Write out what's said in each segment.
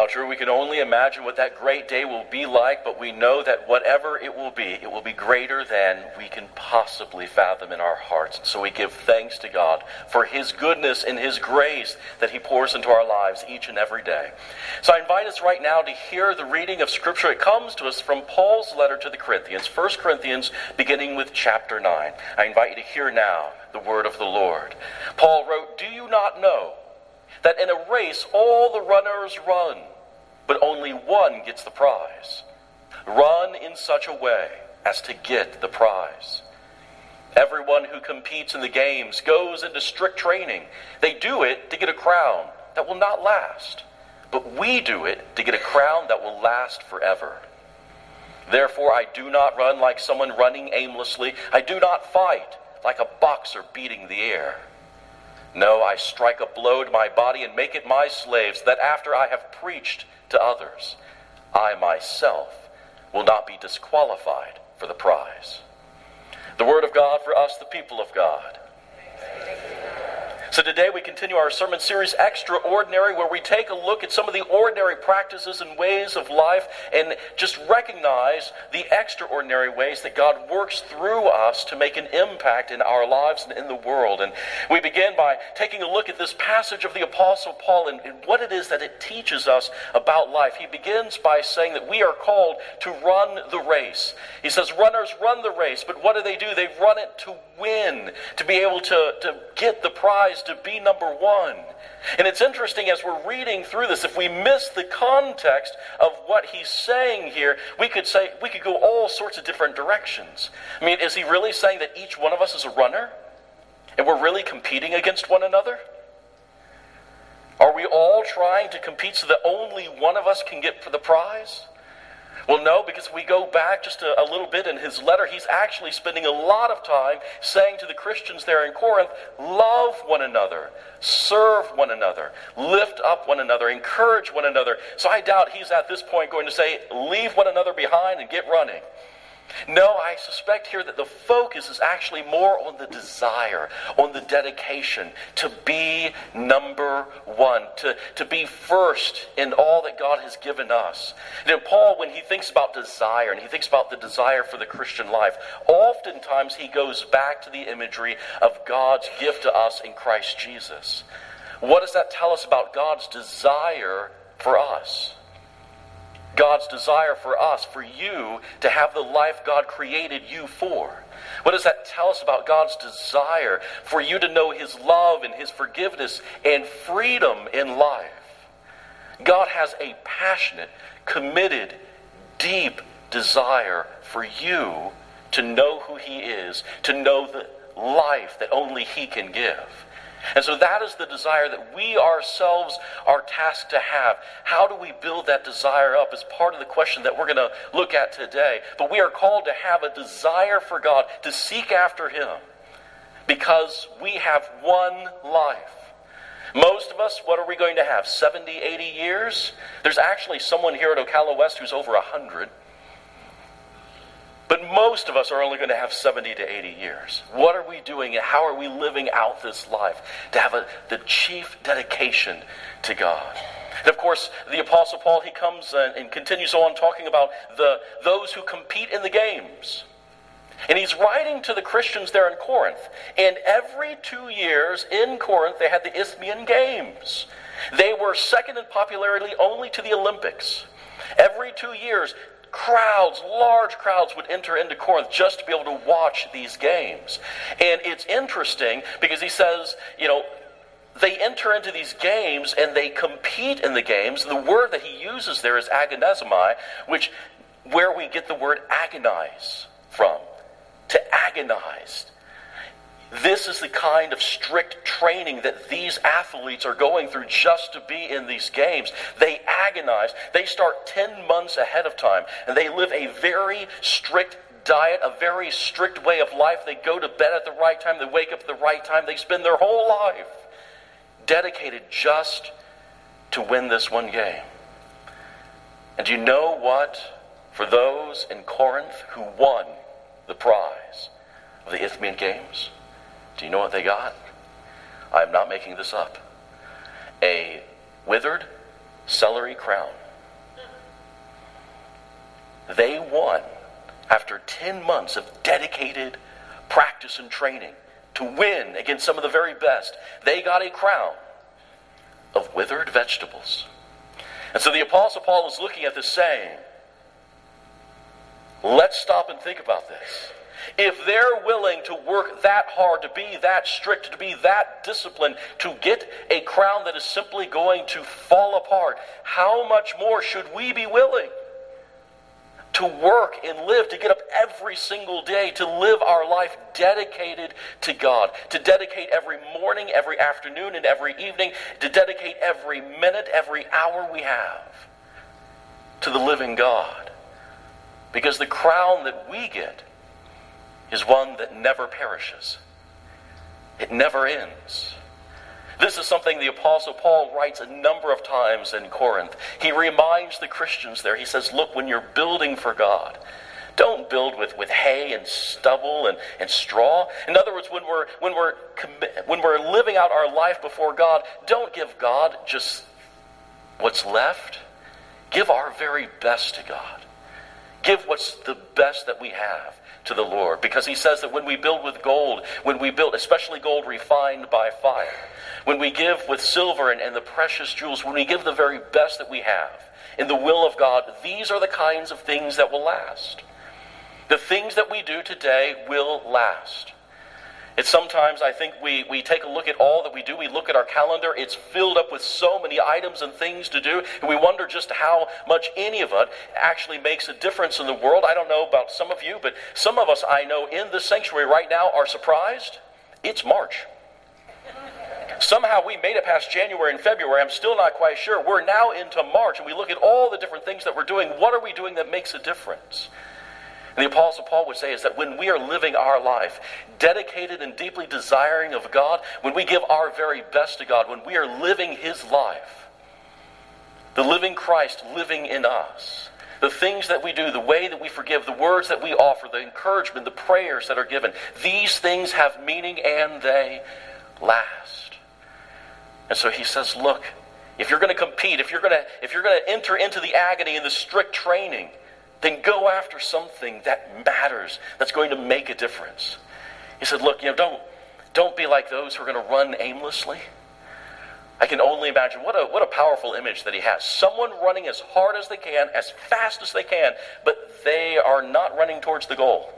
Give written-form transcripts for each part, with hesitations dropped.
true, we can only imagine what that great day will be like, but we know that whatever it will be greater than we can possibly fathom in our hearts. And so we give thanks to God for His goodness and His grace that He pours into our lives each and every day. So I invite us right now to hear the reading of Scripture. It comes to us from Paul's letter to the Corinthians, 1 Corinthians, beginning with chapter 9. I invite you to hear now the word of the Lord. Paul wrote, "Do you not know that in a race all the runners run, but only one gets the prize? Run in such a way as to get the prize. Everyone who competes in the games goes into strict training. They do it to get a crown that will not last, but we do it to get a crown that will last forever. Therefore I do not run like someone running aimlessly. I do not fight like a boxer beating the air. No, I strike a blow to my body and make it my slave, so that after I have preached to others, I myself will not be disqualified for the prize." The word of God for us, the people of God. So today we continue our sermon series, Extraordinary, where we take a look at some of the ordinary practices and ways of life and just recognize the extraordinary ways that God works through us to make an impact in our lives and in the world. And we begin by taking a look at this passage of the Apostle Paul and what it is that it teaches us about life. He begins by saying that we are called to run the race. He says, runners run the race, but what do? They run it to win, to be able to get the prize, to be number one. And it's interesting as we're reading through this, if we miss the context of what he's saying here, we could go all sorts of different directions. I mean, is he really saying that each one of us is a runner? And we're really competing against one another? Are we all trying to compete so that only one of us can get for the prize? Well, no, because if we go back just a little bit in his letter, he's actually spending a lot of time saying to the Christians there in Corinth, love one another, serve one another, lift up one another, encourage one another. So I doubt he's at this point going to say, leave one another behind and get running. No, I suspect here that the focus is actually more on the desire, on the dedication to be number one, to be first in all that God has given us. And Paul, when he thinks about desire, and he thinks about the desire for the Christian life, oftentimes he goes back to the imagery of God's gift to us in Christ Jesus. What does that tell us about God's desire for us? God's desire for us, for you, to have the life God created you for. What does that tell us about God's desire for you to know His love and His forgiveness and freedom in life? God has a passionate, committed, deep desire for you to know who He is, to know the life that only He can give. And so that is the desire that we ourselves are tasked to have. How do we build that desire up is part of the question that we're going to look at today. But we are called to have a desire for God, to seek after Him, because we have one life. Most of us, what are we going to have? 70, 80 years? There's actually someone here at Ocala West who's over 100. But most of us are only going to have 70 to 80 years. What are we doing and how are we living out this life? To have the chief dedication to God. And of course, the Apostle Paul, he comes and continues on talking about those who compete in the games. And he's writing to the Christians there in Corinth. And every 2 years in Corinth, they had the Isthmian Games. They were second in popularity only to the Olympics. Every 2 years, large crowds would enter into Corinth just to be able to watch these games. And it's interesting because he says, they enter into these games and they compete in the games. The word that he uses there is agonizomai, where we get the word agonize from. To agonize. This is the kind of strict training that these athletes are going through just to be in these games. They agonize. They start 10 months ahead of time. And they live a very strict diet, a very strict way of life. They go to bed at the right time. They wake up at the right time. They spend their whole life dedicated just to win this one game. And do you know what? For those in Corinth who won the prize of the Isthmian Games, do you know what they got? I am not making this up. A withered, celery crown. They won after 10 months of dedicated practice and training to win against some of the very best. They got a crown of withered vegetables. And so the Apostle Paul is looking at this saying, let's stop and think about this. If they're willing to work that hard, to be that strict, to be that disciplined, to get a crown that is simply going to fall apart, how much more should we be willing to work and live, to get up every single day, to live our life dedicated to God, to dedicate every morning, every afternoon, and every evening, to dedicate every minute, every hour we have to the living God? Because the crown that we get is one that never perishes. It never ends. This is something the Apostle Paul writes a number of times in Corinth. He reminds the Christians there. He says, look, when you're building for God, don't build with hay and stubble and straw. In other words, when we're living out our life before God, don't give God just what's left. Give our very best to God. Give what's the best that we have to the Lord. Because he says that when we build with gold, when we build, especially gold refined by fire, when we give with silver and the precious jewels, when we give the very best that we have in the will of God, these are the kinds of things that will last. The things that we do today will last. It's sometimes, I think, we take a look at all that we do. We look at our calendar. It's filled up with so many items and things to do. And we wonder just how much any of it actually makes a difference in the world. I don't know about some of you, but some of us I know in this sanctuary right now are surprised. It's March. Somehow we made it past January and February. I'm still not quite sure. We're now into March, and we look at all the different things that we're doing. What are we doing that makes a difference? And the Apostle Paul would say is that when we are living our life, dedicated and deeply desiring of God, when we give our very best to God, when we are living his life, the living Christ living in us, the things that we do, the way that we forgive, the words that we offer, the encouragement, the prayers that are given, these things have meaning and they last. And so he says, look, if you're going to compete, if you're going to enter into the agony and the strict training, then go after something that matters, that's going to make a difference. He said, look, don't be like those who are going to run aimlessly. I can only imagine what a powerful image that he has. Someone running as hard as they can, as fast as they can, but they are not running towards the goal.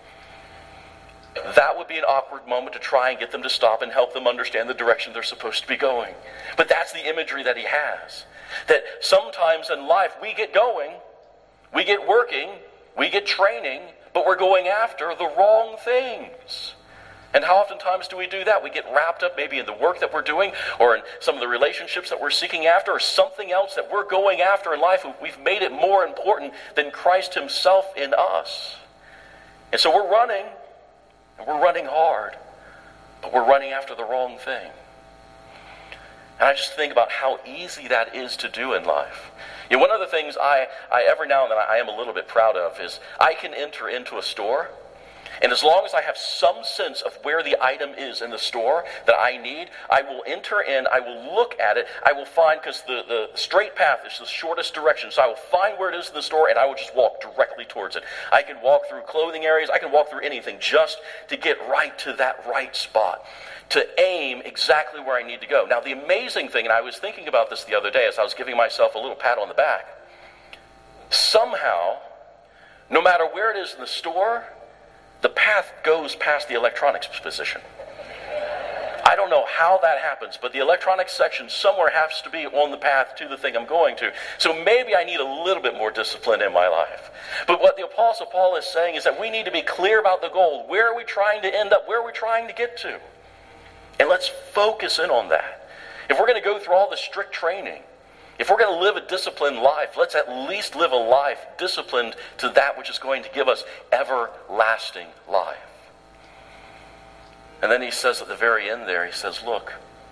That would be an awkward moment to try and get them to stop and help them understand the direction they're supposed to be going. But that's the imagery that he has. That sometimes in life we get going, we get working, we get training, but we're going after the wrong things. And how oftentimes do we do that? We get wrapped up maybe in the work that we're doing, or in some of the relationships that we're seeking after, or something else that we're going after in life. We've made it more important than Christ himself in us. And so we're running, and we're running hard, but we're running after the wrong thing. And I just think about how easy that is to do in life. You know, one of the things I every now and then I am a little bit proud of is I can enter into a store, and as long as I have some sense of where the item is in the store that I need, I will enter in, I will look at it, I will find, because the straight path is the shortest direction, so I will find where it is in the store and I will just walk directly towards it. I can walk through clothing areas, I can walk through anything just to get right to that right spot, to aim exactly where I need to go. Now the amazing thing, and I was thinking about this the other day as I was giving myself a little pat on the back, somehow, no matter where it is in the store, the path goes past the electronics position. I don't know how that happens, but the electronics section somewhere has to be on the path to the thing I'm going to. So maybe I need a little bit more discipline in my life. But what the Apostle Paul is saying is that we need to be clear about the goal. Where are we trying to end up? Where are we trying to get to? And let's focus in on that. If we're going to go through all the strict training, if we're going to live a disciplined life, let's at least live a life disciplined to that which is going to give us everlasting life. And then he says at the very end there, he says, look,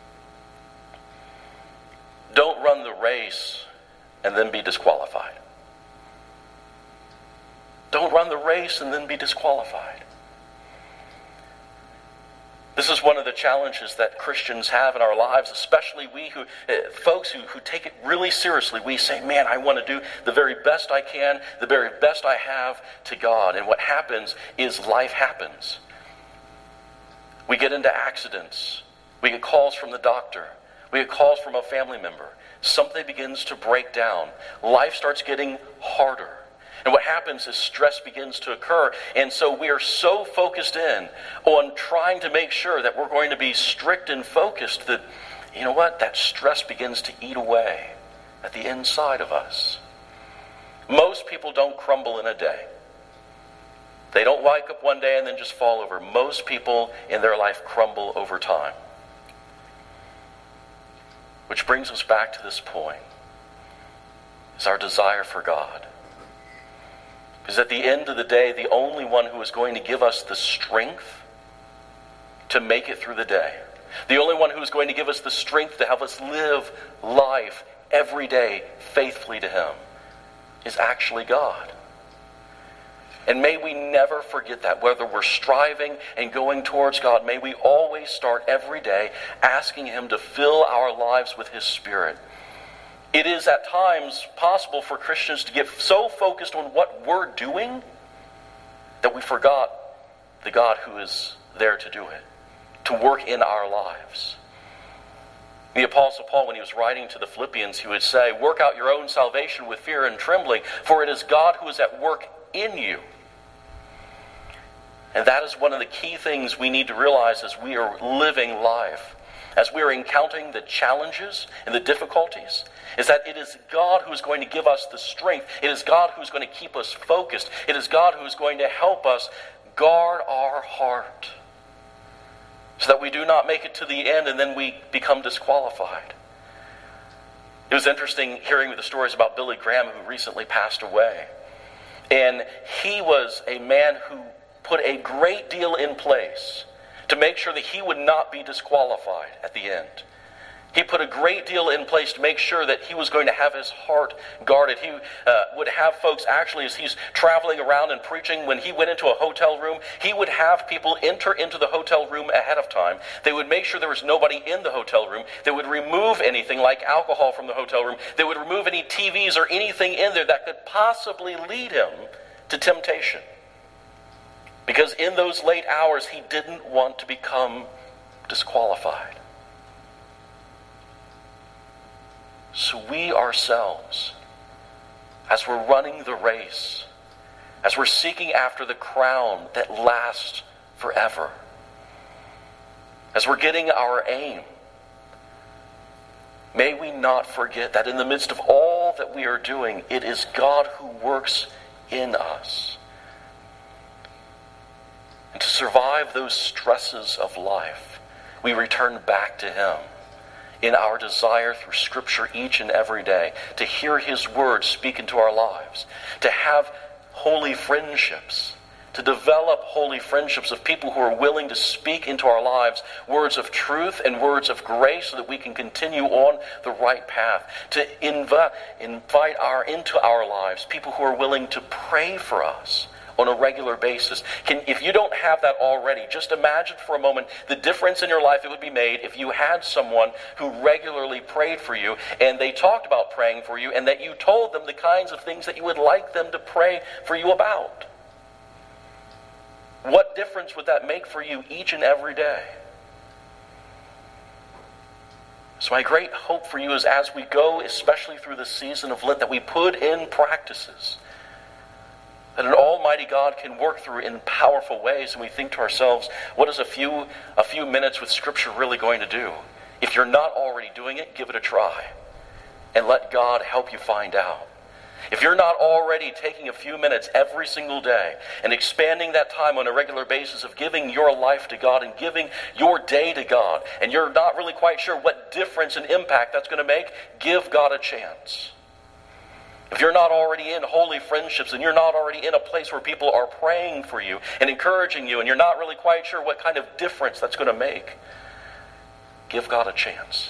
don't run the race and then be disqualified. Don't run the race and then be disqualified. This is one of the challenges that Christians have in our lives, especially we folks who take it really seriously. We say, man, I want to do the very best I can, the very best I have to God. And what happens is life happens. We get into accidents. We get calls from the doctor. We get calls from a family member. Something begins to break down. Life starts getting harder. And what happens is stress begins to occur. And so we are so focused in on trying to make sure that we're going to be strict and focused that, you know what, that stress begins to eat away at the inside of us. Most people don't crumble in a day. They don't wake up one day and then just fall over. Most people in their life crumble over time. Which brings us back to this point, is our desire for God. Because at the end of the day, the only one who is going to give us the strength to make it through the day, the only one who is going to give us the strength to help us live life every day faithfully to Him, is actually God. And may we never forget that. Whether we're striving and going towards God, may we always start every day asking Him to fill our lives with His Spirit. It is at times possible for Christians to get so focused on what we're doing that we forgot the God who is there to do it, to work in our lives. The Apostle Paul, when he was writing to the Philippians, he would say, "Work out your own salvation with fear and trembling, for it is God who is at work in you." And that is one of the key things we need to realize as we are living life, as we are encountering the challenges and the difficulties, is that it is God who is going to give us the strength. It is God who is going to keep us focused. It is God who is going to help us guard our heart so that we do not make it to the end and then we become disqualified. It was interesting hearing the stories about Billy Graham, who recently passed away. And he was a man who put a great deal in place to make sure that he would not be disqualified at the end. He put a great deal in place to make sure that he was going to have his heart guarded. He would have folks actually, as he's traveling around and preaching, when he went into a hotel room, he would have people enter into the hotel room ahead of time. They would make sure there was nobody in the hotel room. They would remove anything like alcohol from the hotel room. They would remove any TVs or anything in there that could possibly lead him to temptation. Because in those late hours, he didn't want to become disqualified. So we ourselves, as we're running the race, as we're seeking after the crown that lasts forever, as we're getting our aim, may we not forget that in the midst of all that we are doing, it is God who works in us. And to survive those stresses of life, we return back to Him in our desire through Scripture each and every day, to hear His Word speak into our lives, to have holy friendships, to develop holy friendships of people who are willing to speak into our lives words of truth and words of grace so that we can continue on the right path, to invite into our lives people who are willing to pray for us on a regular basis. If you don't have that already, just imagine for a moment the difference in your life that would be made if you had someone who regularly prayed for you, and they talked about praying for you, and that you told them the kinds of things that you would like them to pray for you about. What difference would that make for you each and every day? So my great hope for you is, as we go, especially through the season of Lent, that we put in practices that an almighty God can work through in powerful ways. And we think to ourselves, what is a few minutes with Scripture really going to do? If you're not already doing it, give it a try. And let God help you find out. If you're not already taking a few minutes every single day and expanding that time on a regular basis of giving your life to God and giving your day to God, and you're not really quite sure what difference and impact that's going to make, give God a chance. If you're not already in holy friendships and you're not already in a place where people are praying for you and encouraging you, and you're not really quite sure what kind of difference that's going to make, give God a chance.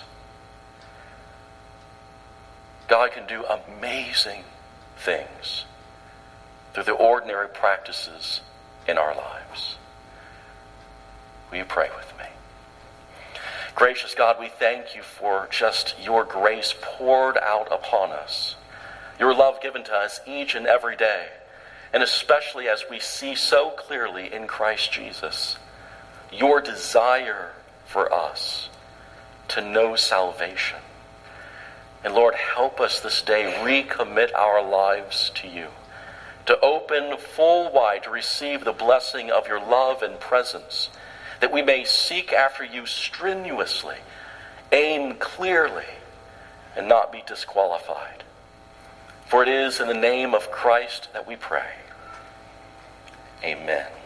God can do amazing things through the ordinary practices in our lives. Will you pray with me? Gracious God, we thank you for just your grace poured out upon us, your love given to us each and every day, and especially as we see so clearly in Christ Jesus, your desire for us to know salvation. And Lord, help us this day recommit our lives to you, to open full wide to receive the blessing of your love and presence, that we may seek after you strenuously, aim clearly, and not be disqualified. For it is in the name of Christ that we pray. Amen.